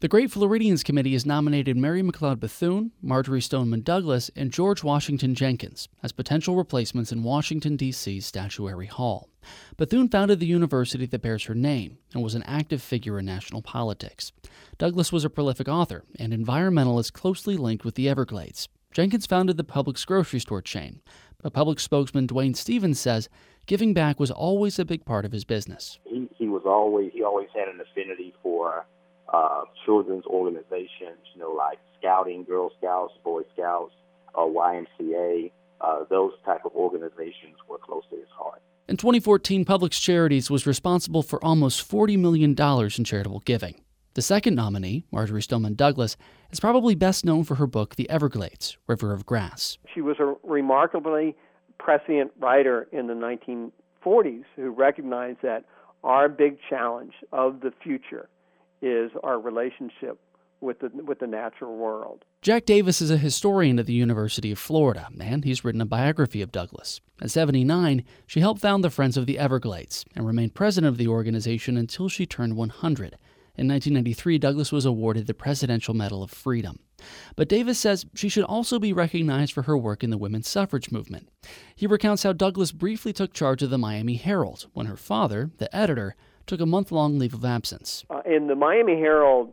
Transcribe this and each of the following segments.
The Great Floridians Committee has nominated Mary McLeod Bethune, Marjory Stoneman Douglas, and George Washington Jenkins as potential replacements in Washington, D.C.'s Statuary Hall. Bethune founded the university that bears her name and was an active figure in national politics. Douglas was a prolific author and environmentalist closely linked with the Everglades. Jenkins founded the Publix grocery store chain. But Publix spokesman Dwayne Stevens says giving back was always a big part of his business. He always had an affinity for children's organizations, like Scouting, Girl Scouts, Boy Scouts, YMCA. Those type of organizations were close to his heart. In 2014, Publix Charities was responsible for almost $40 million in charitable giving. The second nominee, Marjory Stoneman Douglas, is probably best known for her book, The Everglades, River of Grass. She was a remarkably prescient writer in the 1940s who recognized that our big challenge of the future is our relationship with the natural world. Jack Davis is a historian at the University of Florida, and he's written a biography of Douglas. At 79, she helped found the Friends of the Everglades and remained president of the organization until she turned 100. In 1993, Douglas was awarded the Presidential Medal of Freedom. But Davis says she should also be recognized for her work in the women's suffrage movement. He recounts how Douglas briefly took charge of the Miami Herald when her father, the editor, took a month-long leave of absence. And the Miami Herald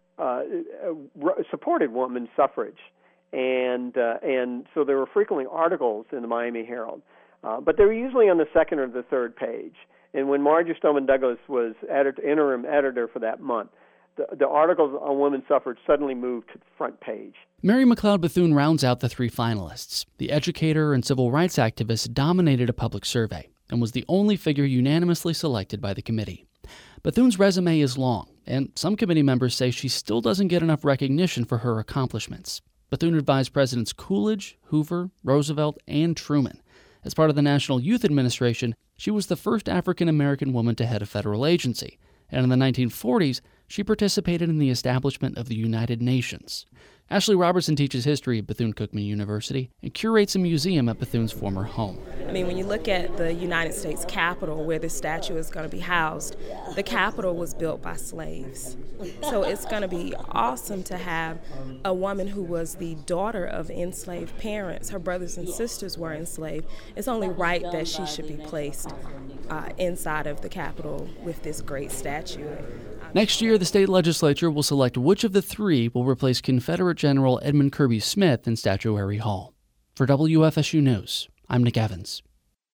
supported women's suffrage, and so there were frequently articles in the Miami Herald, but they were usually on the second or the third page. And when Marjory Stoneman Douglas was interim editor for that month, the articles on women's suffrage suddenly moved to the front page. Mary McLeod Bethune rounds out the three finalists. The educator and civil rights activist dominated a public survey and was the only figure unanimously selected by the committee. Bethune's resume is long, and some committee members say she still doesn't get enough recognition for her accomplishments. Bethune advised Presidents Coolidge, Hoover, Roosevelt, and Truman. As part of the National Youth Administration, she was the first African-American woman to head a federal agency, and in the 1940s, she participated in the establishment of the United Nations. Ashley Robertson teaches history at Bethune-Cookman University and curates a museum at Bethune's former home. I mean, when you look at the United States Capitol, where this statue is going to be housed, the Capitol was built by slaves. So it's going to be awesome to have a woman who was the daughter of enslaved parents. Her brothers and sisters were enslaved. It's only right that she should be placed inside of the Capitol with this great statue. Next year, the state legislature will select which of the three will replace Confederate General Edmund Kirby Smith in Statuary Hall. For WFSU News, I'm Nick Evans.